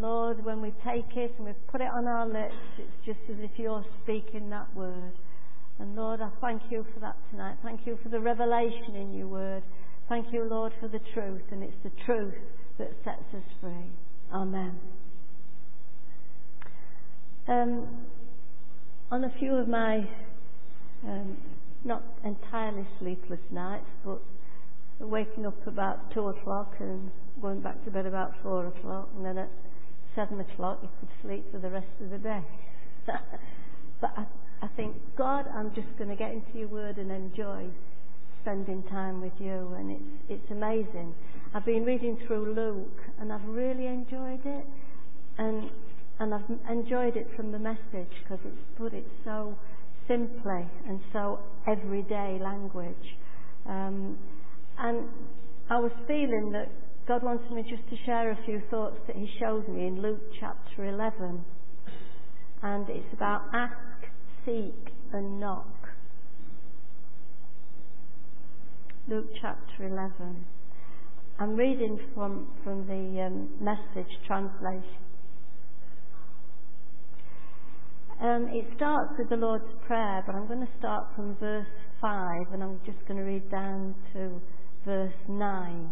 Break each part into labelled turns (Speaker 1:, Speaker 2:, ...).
Speaker 1: Lord, when we take it and we put it on our lips, it's just as if you're speaking that word. And Lord, I thank you for that tonight. Thank you for the revelation in your word. Thank you, Lord, for the truth. And it's the truth that sets us free. Amen. On a few of my not entirely sleepless nights, but waking up about 2 o'clock and going back to bed about 4 o'clock, and then at 7 o'clock you could sleep for the rest of the day. But I think, God, I'm just going to get into your word and enjoy spending time with you, and it's amazing. I've been reading through Luke and I've really enjoyed it, and I've enjoyed it from the Message because it's put it so simply and so everyday language. And I was feeling that God wanted me just to share a few thoughts that he showed me in Luke chapter 11. And it's about ask, seek and knock. Luke chapter 11. I'm reading from the Message translation. It starts with the Lord's Prayer, but I'm going to start from verse 5 and I'm just going to read down to verse 9.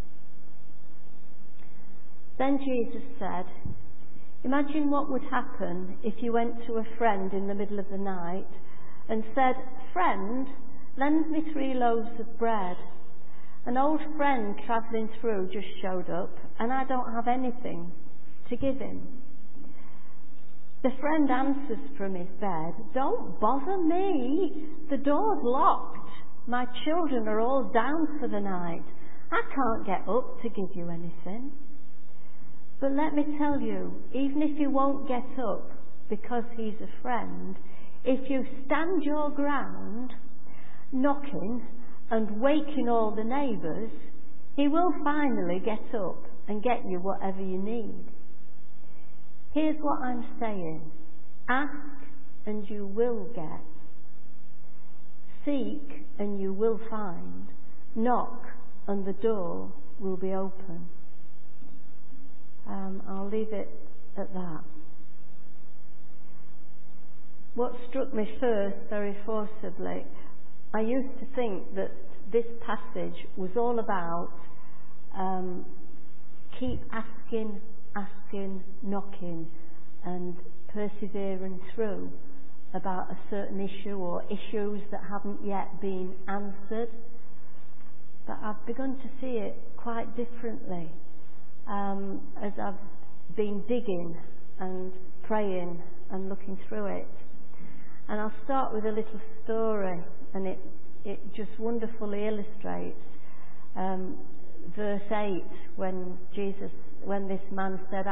Speaker 1: Then Jesus said, imagine what would happen if you went to a friend in the middle of the night and said, friend, lend me 3 loaves of bread. An old friend travelling through just showed up and I don't have anything to give him. The friend answers from his bed, don't bother me. The door's locked. My children are all down for the night. I can't get up to give you anything. But let me tell you, even if he won't get up because he's a friend, if you stand your ground, knocking and waking all the neighbours, he will finally get up and get you whatever you need. Here's what I'm saying. Ask and you will get. Seek and you will find. Knock and the door will be open. I'll leave it at that. What struck me first very forcibly, I used to think that this passage was all about keep asking, knocking and persevering through about a certain issue or issues that haven't yet been answered. But I've begun to see it quite differently as I've been digging and praying and looking through it. And I'll start with a little story, and it just wonderfully illustrates verse 8 when this man said,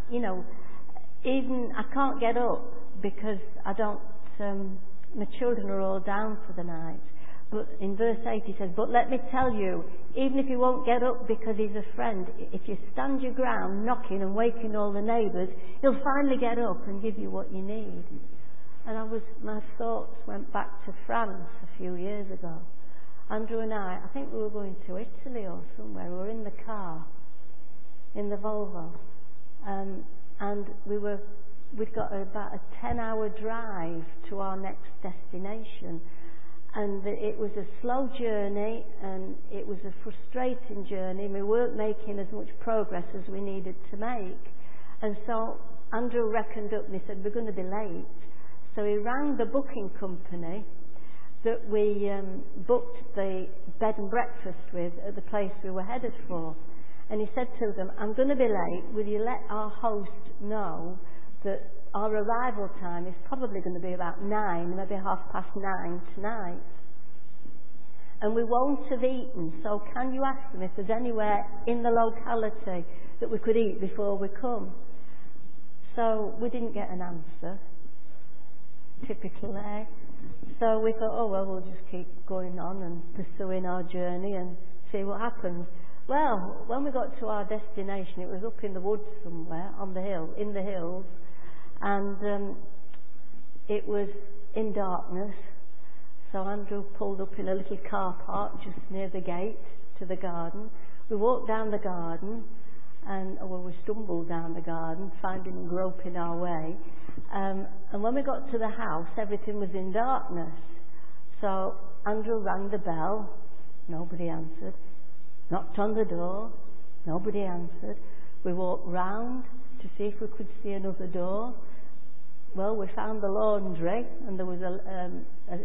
Speaker 1: even I can't get up because my children are all down for the night. But in verse 8 he says, but let me tell you, even if he won't get up because he's a friend, if you stand your ground knocking and waking all the neighbours, he'll finally get up and give you what you need. And my thoughts went back to France a few years ago. Andrew and I think we were going to Italy or somewhere. We were in the car, in the Volvo, and we'd got about a 10-hour drive to our next destination. And it was a slow journey and it was a frustrating journey. We weren't making as much progress as we needed to make. And so Andrew reckoned up and he said, we're going to be late. So he rang the booking company that we booked the bed and breakfast with at the place we were headed for. And he said to them, I'm going to be late. Will you let our host know that our arrival time is probably going to be about 9, maybe 9:30 tonight. And we won't have eaten, so can you ask them if there's anywhere in the locality that we could eat before we come? So we didn't get an answer, typically. So we thought, we'll just keep going on and pursuing our journey and see what happens. Well, when we got to our destination, it was up in the woods somewhere, in the hills. And it was in darkness, so Andrew pulled up in a little car park just near the gate to the garden. We walked down the garden, And we stumbled down the garden, finding and groping our way. And when we got to the house, everything was in darkness. So Andrew rang the bell. Nobody answered. Knocked on the door. Nobody answered. We walked round to see if we could see another door. Well, we found the laundry, and there was a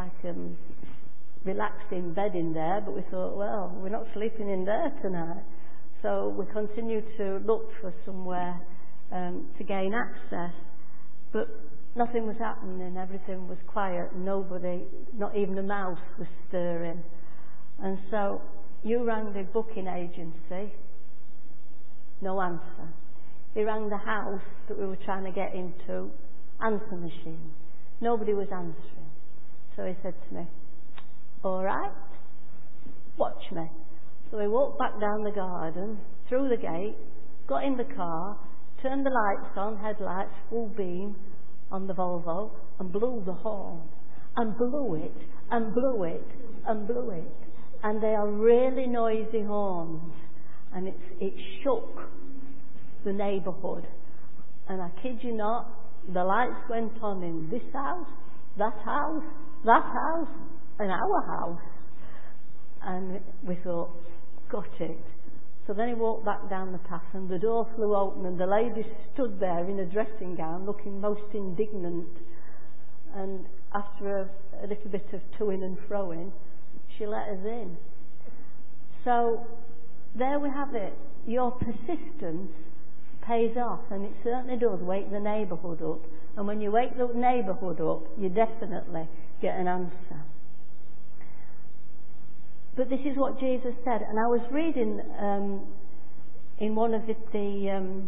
Speaker 1: relaxing bed in there, but we thought, well, we're not sleeping in there tonight. So we continued to look for somewhere to gain access, but nothing was happening. Everything was quiet. Nobody, not even a mouse, was stirring. And so you rang the booking agency. No answer. He rang the house that we were trying to get into. Answer machine. Nobody was answering. So he said to me, all right, watch me. So we walked back down the garden, through the gate, got in the car, turned the lights on, headlights, full beam on the Volvo, and blew the horn. And blew it, and blew it, and blew it. And they are really noisy horns. And it shook the neighbourhood. And I kid you not, the lights went on in this house, that house, that house, and our house. And we thought, got it. So then he walked back down the path, and the door flew open, and the lady stood there in a dressing gown looking most indignant. And after a little bit of to-ing and fro-ing, she let us in. So there we have it. Your persistence pays off, and it certainly does wake the neighbourhood up. And when you wake the neighbourhood up, you definitely get an answer. But this is what Jesus said, and I was reading in one of the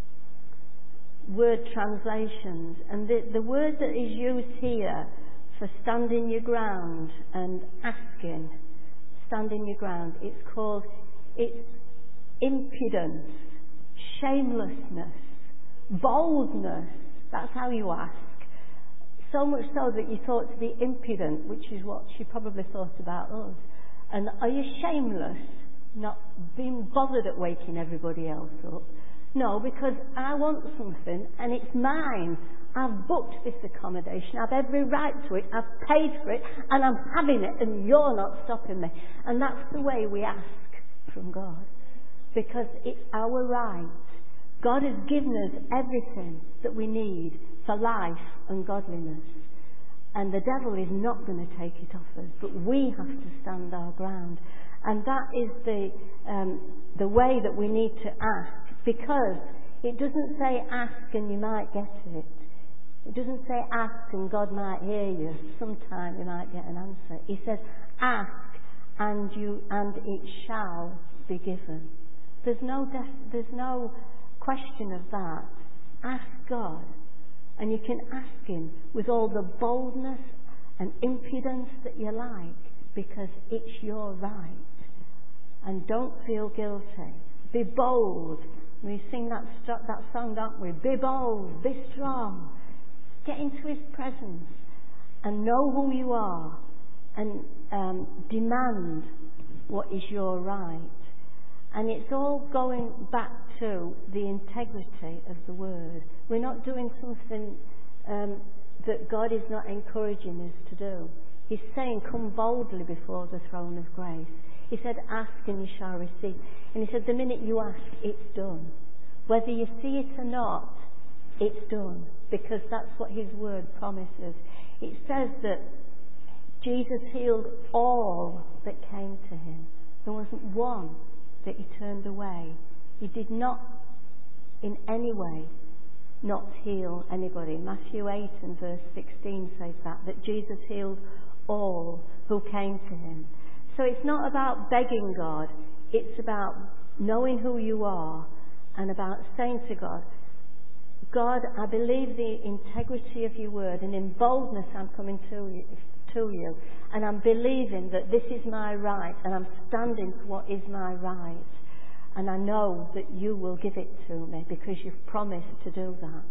Speaker 1: word translations, and the word that is used here for standing your ground and asking, standing your ground, it's impudence, shamelessness, boldness. That's how you ask. So much so that you thought to be impudent, which is what she probably thought about us. And are you shameless, not being bothered at waking everybody else up? No, because I want something and it's mine. I've booked this accommodation. I've every right to it. I've paid for it and I'm having it and you're not stopping me. And that's the way we ask from God, because it's our right. God has given us everything that we need for life and godliness. And the devil is not going to take it off us, but we have to stand our ground. And that is the way that we need to ask, because it doesn't say ask and you might get it. It doesn't say ask and God might hear you. Sometime you might get an answer. He says ask and it shall be given. There's no question of that. Ask God. And you can ask Him with all the boldness and impudence that you like, because it's your right. And don't feel guilty. Be bold. We sing that song, don't we? Be bold, be strong. Get into His presence and know who you are, and demand what is your right. And it's all going back to the integrity of the Word. We're not doing something that God is not encouraging us to do. He's saying, come boldly before the throne of grace. He said, ask and you shall receive. And He said, the minute you ask, it's done. Whether you see it or not, it's done. Because that's what His Word promises. It says that Jesus healed all that came to Him. There wasn't one that He turned away. He did not in any way not heal anybody. Matthew 8 and verse 16 says that Jesus healed all who came to Him. So it's not about begging God, it's about knowing who you are and about saying to God, God, I believe the integrity of your word, and in boldness I'm coming to you, and I'm believing that this is my right, and I'm standing for what is my right, and I know that you will give it to me because you've promised to do that.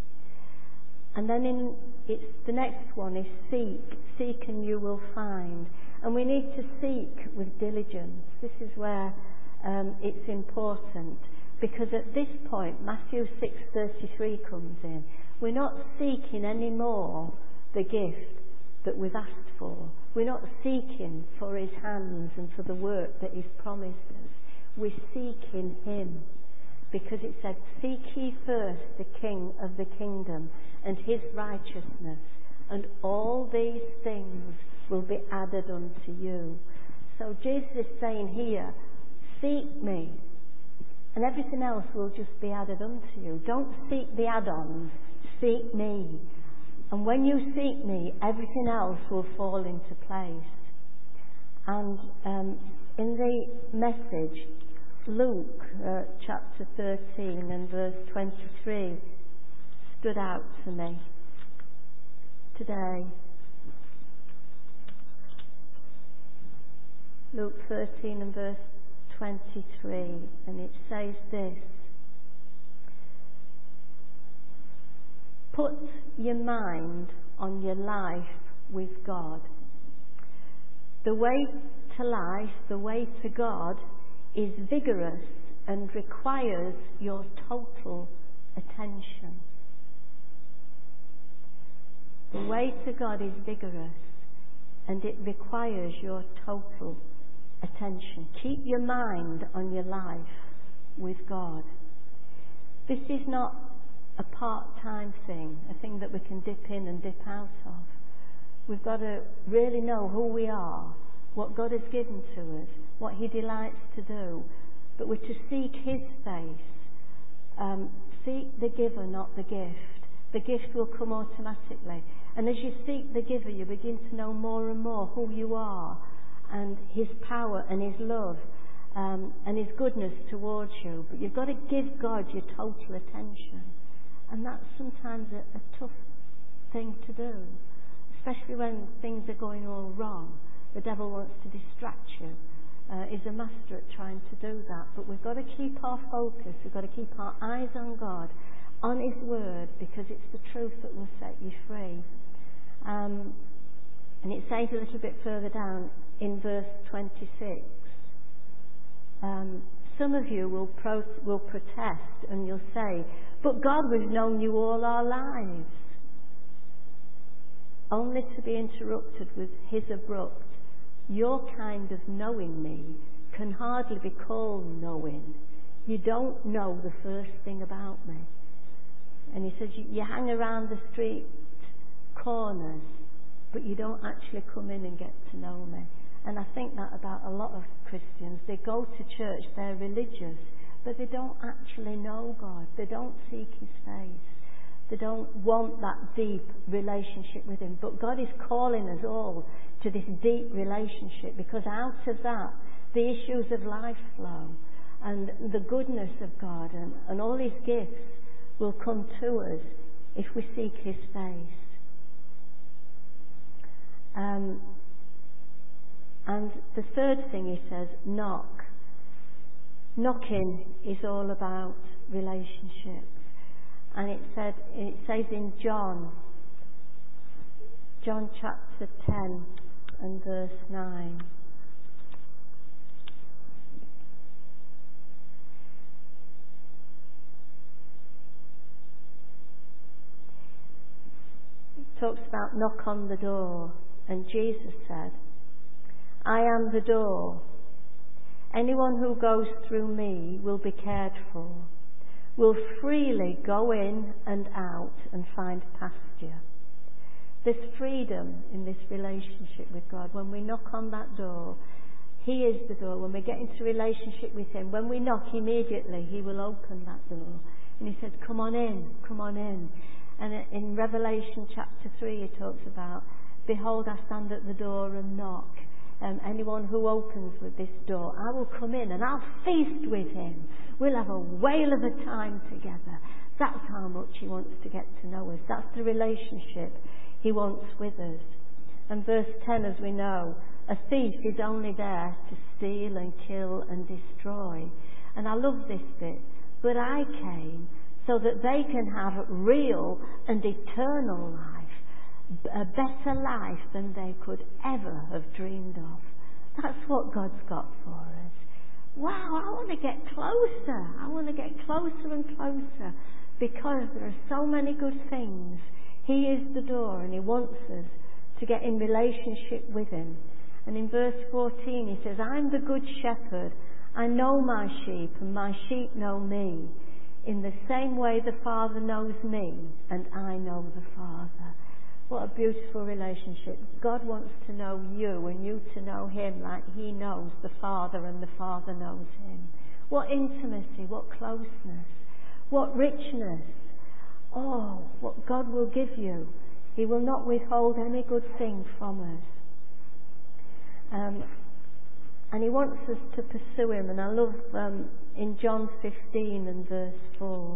Speaker 1: And then the next one is seek and you will find. And we need to seek with diligence. This is where it's important, Because at this point, Matthew 6:33 comes in. We're not seeking anymore the gift that we've asked for. We're not seeking for his hands and for the work that he's promised us. We're seeking him. Because it said, seek ye first the King of the kingdom and his righteousness, and all these things will be added unto you. So Jesus is saying here, seek me, and everything else will just be added unto you. Don't seek the add-ons, seek me. And when you seek me, everything else will fall into place. And in the message, Luke chapter 13 and verse 23 stood out to me today. Luke 13 and verse 23, and it says this: put your mind on your life with God. The way to life, the way to God, is vigorous and requires your total attention. The way to God is vigorous and it requires your total attention. Keep your mind on your life with God. This is not a part-time thing, a thing that we can dip in and dip out of. We've got to really know who we are, what God has given to us, what he delights to do. But we're to seek his face. Seek the giver, not the gift. The gift will come automatically. And as you seek the giver, you begin to know more and more who you are, and his power and his love, and his goodness towards you. But you've got to give God your total attention. And that's sometimes a tough thing to do, especially when things are going all wrong. The devil wants to distract you. He's a master at trying to do that. But we've got to keep our focus. We've got to keep our eyes on God, on his word, because it's the truth that will set you free. And it says a little bit further down in verse 26, some of you will protest and you'll say, but God, we've known you all our lives. Only to be interrupted with his abrupt, your kind of knowing me can hardly be called knowing. You don't know the first thing about me. And he says, you hang around the street corners, but you don't actually come in and get to know me. And I think that about a lot of Christians. They go to church, they're religious, but they don't actually know God. They don't seek his face. They don't want that deep relationship with him. But God is calling us all to this deep relationship, because out of that, the issues of life flow, and the goodness of God and all his gifts will come to us if we seek his face. And the third thing he says, knock. Knocking is all about relationships. And it says in John chapter 10 and verse 9. It talks about knock on the door, and Jesus said, I am the door. Anyone who goes through me will be cared for, will freely go in and out and find pasture. There's freedom in this relationship with God. When we knock on that door, he is the door. When we get into relationship with him, when we knock, immediately he will open that door. And he says, come on in, come on in. And in Revelation chapter 3 he talks about, behold, I stand at the door and knock. Anyone who opens with this door, I will come in and I'll feast with him. We'll have a whale of a time together. That's how much he wants to get to know us. That's the relationship he wants with us. And verse 10, as we know, a thief is only there to steal and kill and destroy. And I love this bit. But I came so that they can have real and eternal life. A better life than they could ever have dreamed of. That's what God's got for us. wow, I want to get closer. I want to get closer and closer because there are so many good things. He is the door and he wants us to get in relationship with him. And in verse 14 he says, I'm the good shepherd. I know my sheep and my sheep know me. In the same way the Father knows me and I know the Father. What a beautiful relationship. God wants to know you and you to know him like he knows the Father and the Father knows him. What intimacy, what closeness, what richness. Oh, what God will give you. He will not withhold any good thing from us. And he wants us to pursue him. And I love in John 15 and verse 4.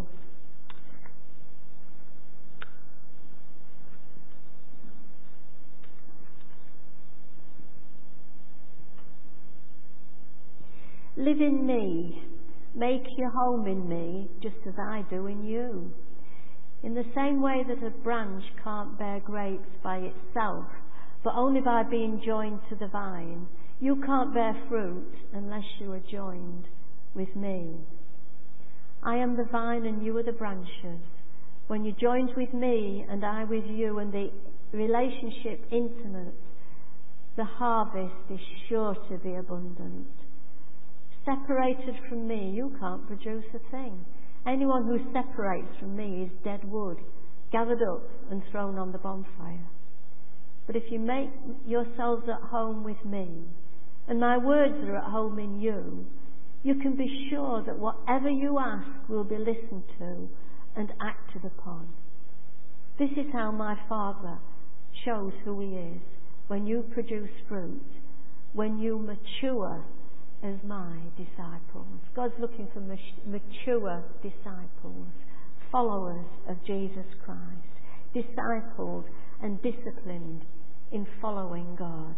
Speaker 1: Live in me, make your home in me, just as I do in you. In the same way that a branch can't bear grapes by itself, but only by being joined to the vine, you can't bear fruit unless you are joined with me. I am the vine and you are the branches. When you're joined with me and I with you and the relationship intimate, the harvest is sure to be abundant. Separated from me, you can't produce a thing. Anyone who separates from me is dead wood, gathered up and thrown on the bonfire. But if you make yourselves at home with me, and my words are at home in you, you can be sure that whatever you ask will be listened to and acted upon. This is how my Father shows who he is, when you produce fruit, when you mature as my disciples. God's looking for mature disciples, followers of Jesus Christ, discipled and disciplined in following God.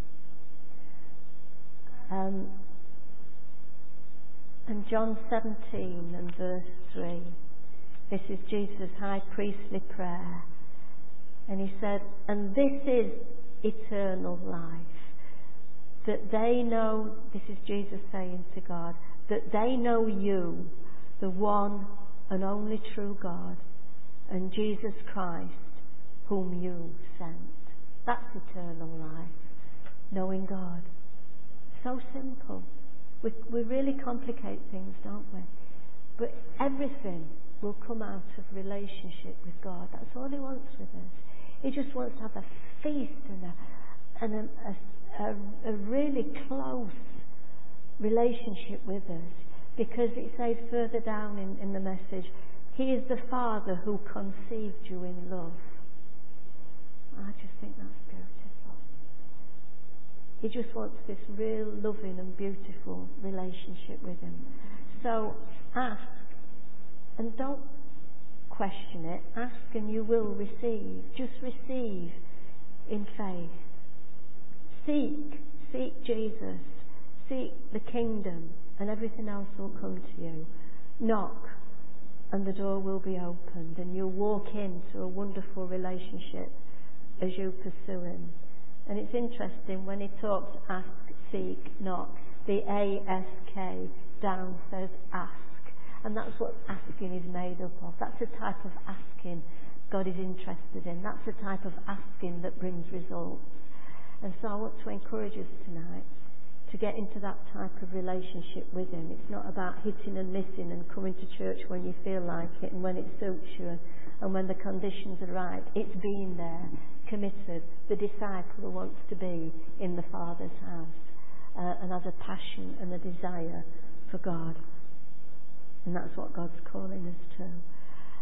Speaker 1: And John 17 and verse 3, this is Jesus' high priestly prayer. And he said, and this is eternal life, that they know, this is Jesus saying to God, that they know you, the one and only true God, and Jesus Christ, whom you sent. That's eternal life, knowing God. So simple. We really complicate things, don't we? But everything will come out of relationship with God. That's all he wants with us. He just wants to have a feast and a really close relationship with us, because it says further down in the message, he is the Father who conceived you in love. I just think that's beautiful. He just wants this real loving and beautiful relationship with him. So ask and don't question it. Ask and you will receive. Just receive in faith. Seek Jesus, seek the kingdom, and everything else will come to you. Knock and the door will be opened and you'll walk into a wonderful relationship as you pursue him. And it's interesting when he talks ask, seek, knock, the A-S-K down says ask, and that's what asking is made up of. That's the type of asking God is interested in. That's the type of asking that brings results. And so I want to encourage us tonight to get into that type of relationship with him. It's not about hitting and missing and coming to church when you feel like it and when it suits you and when the conditions are right. It's being there, committed, the disciple who wants to be in the Father's house and has a passion and a desire for God. And that's what God's calling us to.